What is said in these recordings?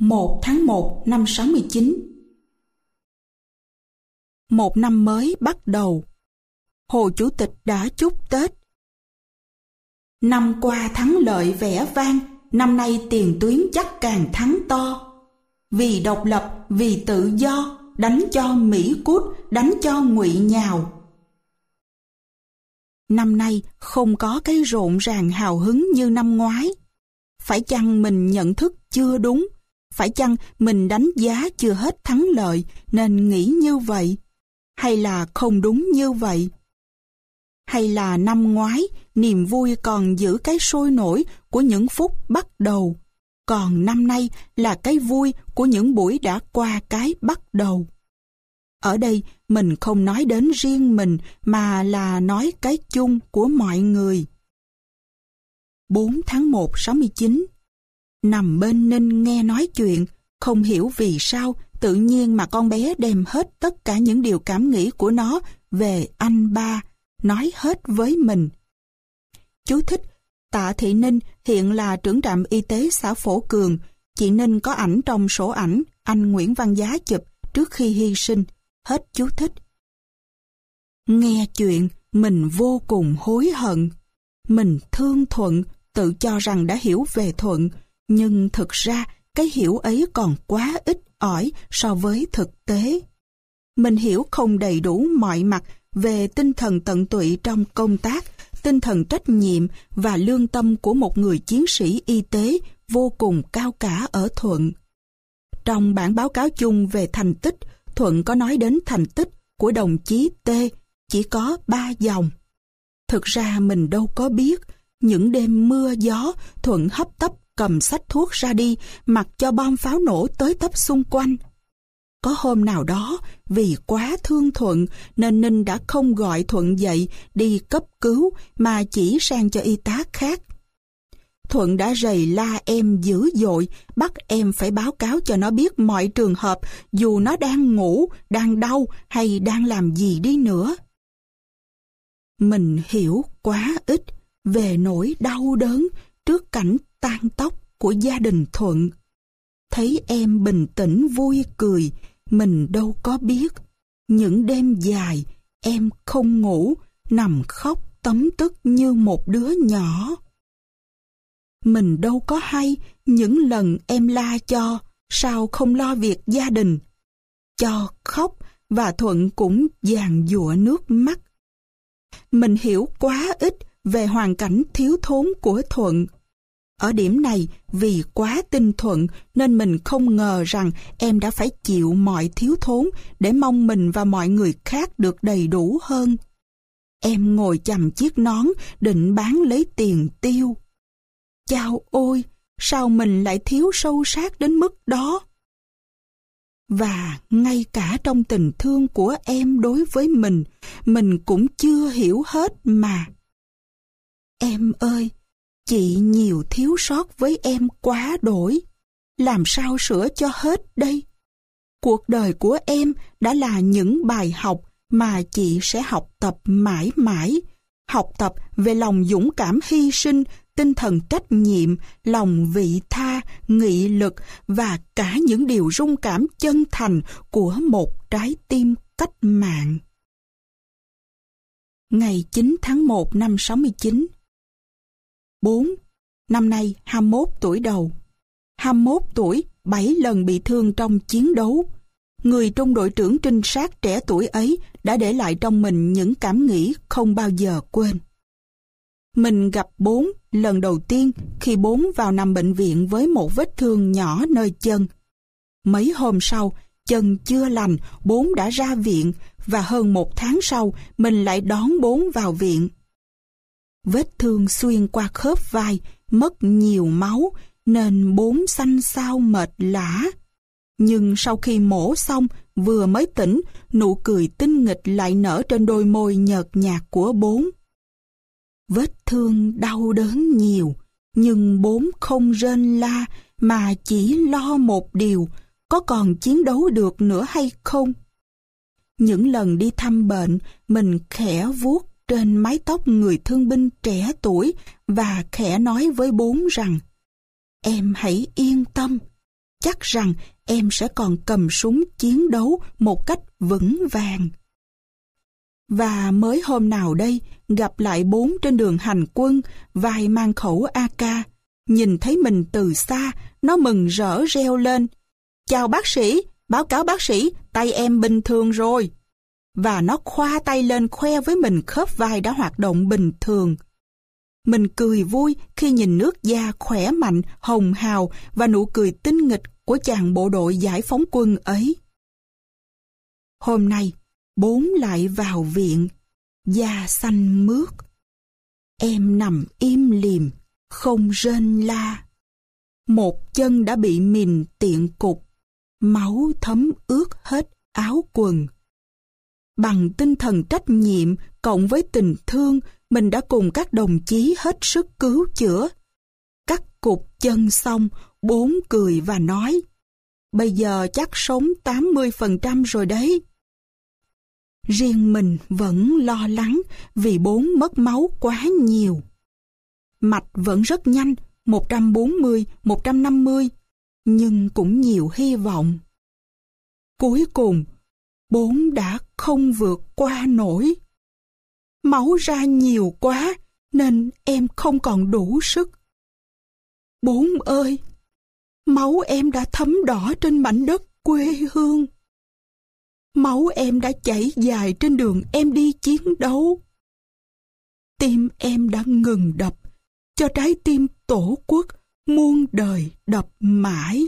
1 tháng 1 năm 69. Một năm mới bắt đầu. Hồ Chủ tịch đã chúc Tết. Năm qua thắng lợi vẻ vang, năm nay tiền tuyến chắc càng thắng to. Vì độc lập, vì tự do, đánh cho Mỹ cút, đánh cho Ngụy nhào. Năm nay không có cái rộn ràng hào hứng như năm ngoái. Phải chăng mình nhận thức chưa đúng? Phải chăng mình đánh giá chưa hết thắng lợi nên nghĩ như vậy? Hay là không đúng như vậy? Hay là năm ngoái niềm vui còn giữ cái sôi nổi của những phút bắt đầu, còn năm nay là cái vui của những buổi đã qua cái bắt đầu? Ở đây mình không nói đến riêng mình mà là nói cái chung của mọi người. 4 tháng 1 69. Nằm bên Ninh nghe nói chuyện, không hiểu vì sao tự nhiên mà con bé đem hết tất cả những điều cảm nghĩ của nó về anh ba, nói hết với mình. Chú thích: Tạ Thị Ninh hiện là trưởng trạm y tế xã Phổ Cường. Chị Ninh có ảnh trong sổ ảnh anh Nguyễn Văn Giá chụp trước khi hy sinh. Hết chú thích. Nghe chuyện mình vô cùng hối hận. Mình thương Thuận, tự cho rằng đã hiểu về Thuận, nhưng thực ra cái hiểu ấy còn quá ít ỏi so với thực tế. Mình hiểu không đầy đủ mọi mặt về tinh thần tận tụy trong công tác, tinh thần trách nhiệm và lương tâm của một người chiến sĩ y tế vô cùng cao cả ở Thuận. Trong bản báo cáo chung về thành tích, Thuận có nói đến thành tích của đồng chí T chỉ có 3 dòng. Thực ra mình đâu có biết, những đêm mưa gió, Thuận hấp tấp cầm xách thuốc ra đi, mặc cho bom pháo nổ tới tấp xung quanh. Có hôm nào đó, vì quá thương Thuận nên Ninh đã không gọi Thuận dậy đi cấp cứu mà chỉ sang cho y tá khác. Thuận đã rầy la em dữ dội, bắt em phải báo cáo cho nó biết mọi trường hợp, dù nó đang ngủ, đang đau hay đang làm gì đi nữa. Mình hiểu quá ít về nỗi đau đớn trước cảnh tan tóc của gia đình Thuận. Thấy em bình tĩnh vui cười, mình đâu có biết. Những đêm dài, em không ngủ, nằm khóc tấm tức như một đứa nhỏ. Mình đâu có hay những lần em la cho, sao không lo việc gia đình. Cho khóc và Thuận cũng giàn giụa nước mắt. Mình hiểu quá ít về hoàn cảnh thiếu thốn của Thuận. Ở điểm này, vì quá tin Thuận nên mình không ngờ rằng em đã phải chịu mọi thiếu thốn để mong mình và mọi người khác được đầy đủ hơn. Em ngồi chằm chiếc nón định bán lấy tiền tiêu. Chao ôi, sao mình lại thiếu sâu sát đến mức đó? Và ngay cả trong tình thương của em đối với mình cũng chưa hiểu hết mà. Em ơi, chị nhiều thiếu sót với em quá đổi. Làm sao sửa cho hết đây? Cuộc đời của em đã là những bài học mà chị sẽ học tập mãi mãi. Học tập về lòng dũng cảm hy sinh, tinh thần trách nhiệm, lòng vị tha, nghị lực và cả những điều rung cảm chân thành của một trái tim cách mạng. Ngày 9 tháng 1 năm 69. 4. Năm nay 21 tuổi đầu. 21 tuổi, 7 lần bị thương trong chiến đấu. Người trung đội trưởng trinh sát trẻ tuổi ấy đã để lại trong mình những cảm nghĩ không bao giờ quên. Mình gặp Bốn lần đầu tiên khi Bốn vào nằm bệnh viện với một vết thương nhỏ nơi chân. Mấy hôm sau, chân chưa lành, Bốn đã ra viện và hơn 1 tháng sau, mình lại đón Bốn vào viện. Vết thương xuyên qua khớp vai, mất nhiều máu nên Bốn xanh xao mệt lả. Nhưng sau khi mổ xong, vừa mới tỉnh, nụ cười tinh nghịch lại nở trên đôi môi nhợt nhạt của Bốn. Vết thương đau đớn nhiều, nhưng Bốn không rên la mà chỉ lo một điều, có còn chiến đấu được nữa hay không? Những lần đi thăm bệnh, mình khẽ vuốt trên mái tóc người thương binh trẻ tuổi và khẽ nói với Bốn rằng: Em hãy yên tâm, chắc rằng em sẽ còn cầm súng chiến đấu một cách vững vàng. Và mới hôm nào đây, gặp lại Bốn trên đường hành quân, vai mang khẩu AK. Nhìn thấy mình từ xa, nó mừng rỡ reo lên: "Chào bác sĩ, báo cáo bác sĩ, tay em bình thường rồi." Và nó khoa tay lên khoe với mình khớp vai đã hoạt động bình thường. Mình cười vui khi nhìn nước da khỏe mạnh, hồng hào và nụ cười tinh nghịch của chàng bộ đội giải phóng quân ấy. Hôm nay, Bốn lại vào viện, da xanh mướt. Em nằm im lìm, không rên la. Một chân đã bị mìn tiện cục, máu thấm ướt hết áo quần. Bằng tinh thần trách nhiệm cộng với tình thương, mình đã cùng các đồng chí hết sức cứu chữa. Cắt cục chân xong, Bốn cười và nói: "Bây giờ chắc sống 80% rồi đấy." Riêng mình vẫn lo lắng vì Bốn mất máu quá nhiều. Mạch vẫn rất nhanh, 140, 150, nhưng cũng nhiều hy vọng. Cuối cùng, Bốn đã không vượt qua nổi. Máu ra nhiều quá nên em không còn đủ sức. Bốn ơi, máu em đã thấm đỏ trên mảnh đất quê hương. Máu em đã chảy dài trên đường em đi chiến đấu. Tim em đã ngừng đập, cho trái tim tổ quốc muôn đời đập mãi.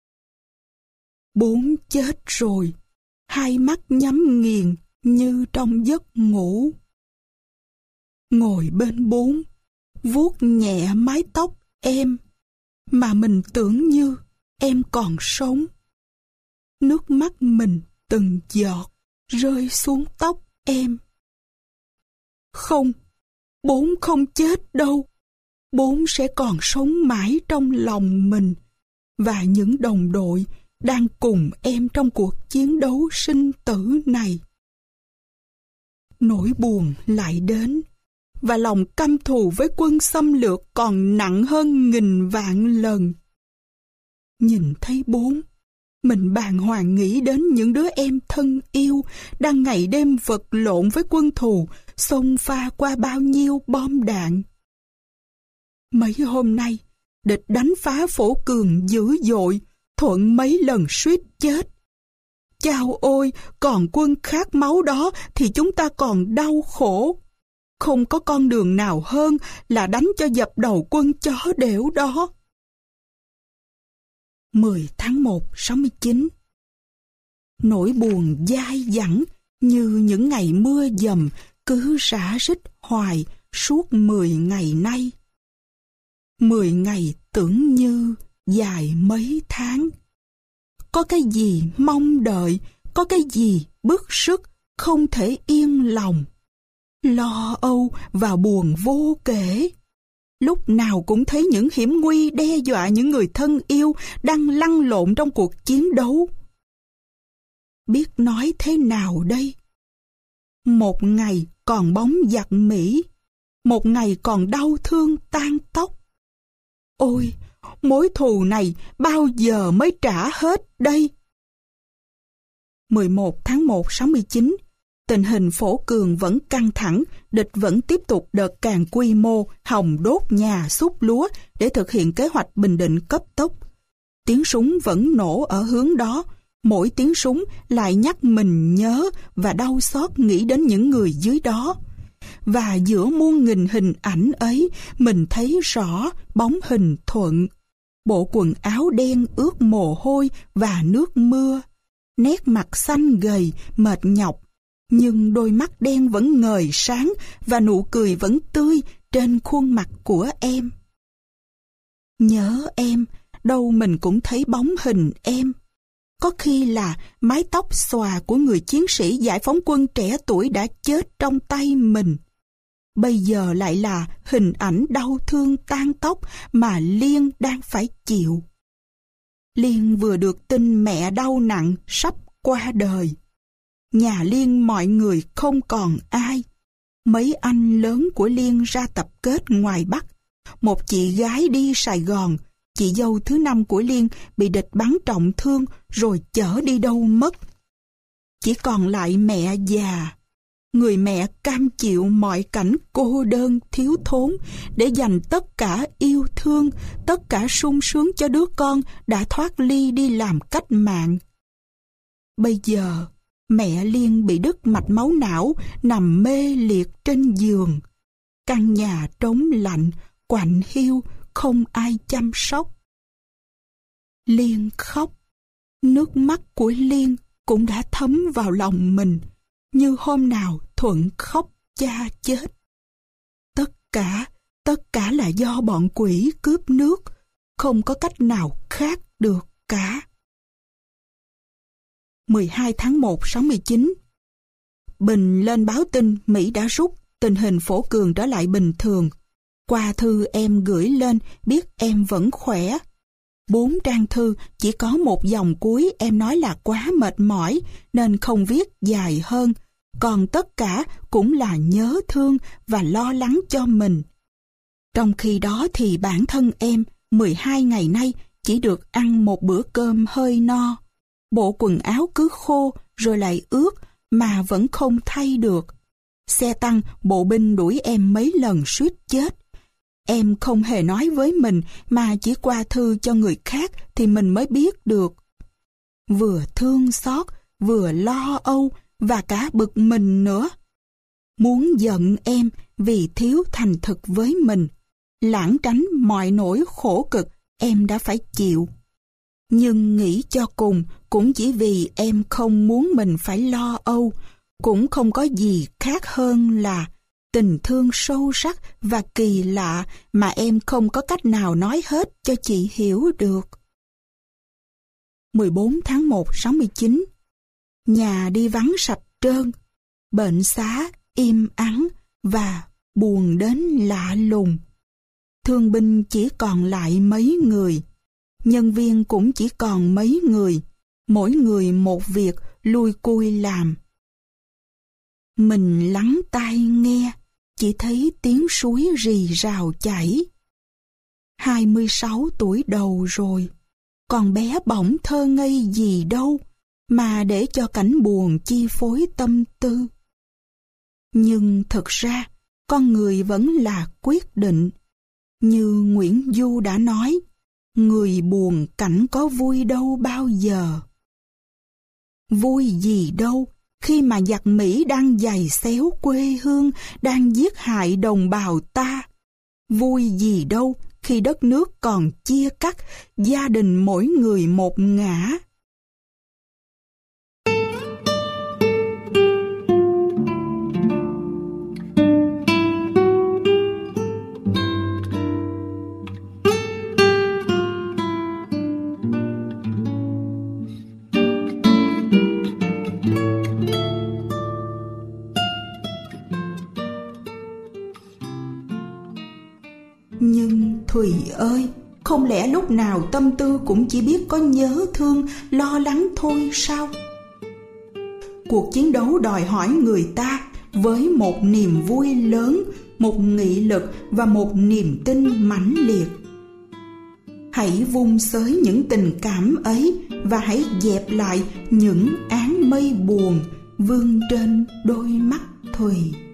Bốn chết rồi, hai mắt nhắm nghiền như trong giấc ngủ. Ngồi bên Bốn, vuốt nhẹ mái tóc em, mà mình tưởng như em còn sống. Nước mắt mình từng giọt rơi xuống tóc em. Không, Bốn không chết đâu. Bốn sẽ còn sống mãi trong lòng mình và những đồng đội đang cùng em trong cuộc chiến đấu sinh tử này. Nỗi buồn lại đến, và lòng căm thù với quân xâm lược còn nặng hơn nghìn vạn lần. Nhìn thấy Bốn, mình bàng hoàng nghĩ đến những đứa em thân yêu đang ngày đêm vật lộn với quân thù, xông pha qua bao nhiêu bom đạn. Mấy hôm nay, địch đánh phá Phổ Cường dữ dội, Thuận mấy lần suýt chết. Chao ôi, còn quân khát máu đó thì chúng ta còn đau khổ. Không có con đường nào hơn là đánh cho dập đầu quân chó đẻo đó. 10 tháng 1, 69. Nỗi buồn dai dẳng như những ngày mưa dầm cứ rã rít hoài suốt 10 ngày nay. 10 ngày tưởng như dài mấy tháng. Có cái gì mong đợi, có cái gì bức sức, không thể yên lòng. Lo âu và buồn vô kể. Lúc nào cũng thấy những hiểm nguy đe dọa những người thân yêu đang lăn lộn trong cuộc chiến đấu. Biết nói thế nào đây? Một ngày còn bóng giặc Mỹ, một ngày còn đau thương tan tóc. Ôi, mối thù này bao giờ mới trả hết đây? 11 tháng 1, 69. Tình hình Phổ Cường vẫn căng thẳng, địch vẫn tiếp tục đợt càng quy mô, hòng đốt nhà, xúc lúa để thực hiện kế hoạch bình định cấp tốc. Tiếng súng vẫn nổ ở hướng đó, mỗi tiếng súng lại nhắc mình nhớ và đau xót nghĩ đến những người dưới đó. Và giữa muôn nghìn hình ảnh ấy, mình thấy rõ bóng hình Thuận. Bộ quần áo đen ướt mồ hôi và nước mưa, nét mặt xanh gầy, mệt nhọc, nhưng đôi mắt đen vẫn ngời sáng và nụ cười vẫn tươi trên khuôn mặt của em. Nhớ em, đâu mình cũng thấy bóng hình em. Có khi là mái tóc xòa của người chiến sĩ giải phóng quân trẻ tuổi đã chết trong tay mình. Bây giờ lại là hình ảnh đau thương tan tóc mà Liên đang phải chịu. Liên vừa được tin mẹ đau nặng sắp qua đời. Nhà Liên mọi người không còn ai. Mấy anh lớn của Liên ra tập kết ngoài Bắc. Một chị gái đi Sài Gòn, chị dâu thứ 5 của Liên bị địch bắn trọng thương rồi chở đi đâu mất. Chỉ còn lại mẹ già. Người mẹ cam chịu mọi cảnh cô đơn, thiếu thốn để dành tất cả yêu thương, tất cả sung sướng cho đứa con đã thoát ly đi làm cách mạng. Bây giờ, mẹ Liên bị đứt mạch máu não, nằm mê liệt trên giường. Căn nhà trống lạnh, quạnh hiu, không ai chăm sóc. Liên khóc. Nước mắt của Liên cũng đã thấm vào lòng mình, như hôm nào Thuận khóc cha chết. Tất cả là do bọn quỷ cướp nước, không có cách nào khác được cả. 12 tháng 1, 69. Bình lên báo tin Mỹ đã rút, tình hình Phổ Cường trở lại bình thường. Qua thư em gửi lên biết em vẫn khỏe. 4 trang thư chỉ có một dòng cuối em nói là quá mệt mỏi nên không viết dài hơn. Còn tất cả cũng là nhớ thương và lo lắng cho mình. Trong khi đó thì bản thân em 12 ngày nay chỉ được ăn một bữa cơm hơi no. Bộ quần áo cứ khô rồi lại ướt mà vẫn không thay được. Xe tăng bộ binh đuổi em mấy lần suýt chết. Em không hề nói với mình mà chỉ qua thư cho người khác thì mình mới biết được. Vừa thương xót, vừa lo âu và cả bực mình nữa. Muốn giận em vì thiếu thành thực với mình, lảng tránh mọi nỗi khổ cực em đã phải chịu. Nhưng nghĩ cho cùng cũng chỉ vì em không muốn mình phải lo âu, cũng không có gì khác hơn là tình thương sâu sắc và kỳ lạ mà em không có cách nào nói hết cho chị hiểu được. 14 tháng 1, 69. Nhà đi vắng sạch trơn, bệnh xá im ắng và buồn đến lạ lùng. Thương binh chỉ còn lại mấy người, nhân viên cũng chỉ còn mấy người, mỗi người một việc lui cui làm. Mình lắng tai nghe, chỉ thấy tiếng suối rì rào chảy. 26 tuổi đầu rồi, còn bé bỏng thơ ngây gì đâu mà để cho cảnh buồn chi phối tâm tư. Nhưng thực ra, con người vẫn là quyết định. Như Nguyễn Du đã nói, người buồn cảnh có vui đâu bao giờ. Vui gì đâu khi mà giặc Mỹ đang giày xéo quê hương, đang giết hại đồng bào ta. Vui gì đâu khi đất nước còn chia cắt, gia đình mỗi người một ngã. Nhưng Thùy ơi, không lẽ lúc nào tâm tư cũng chỉ biết có nhớ thương, lo lắng thôi sao? Cuộc chiến đấu đòi hỏi người ta với một niềm vui lớn, một nghị lực và một niềm tin mãnh liệt. Hãy vung xới những tình cảm ấy và hãy dẹp lại những áng mây buồn vương trên đôi mắt Thùy.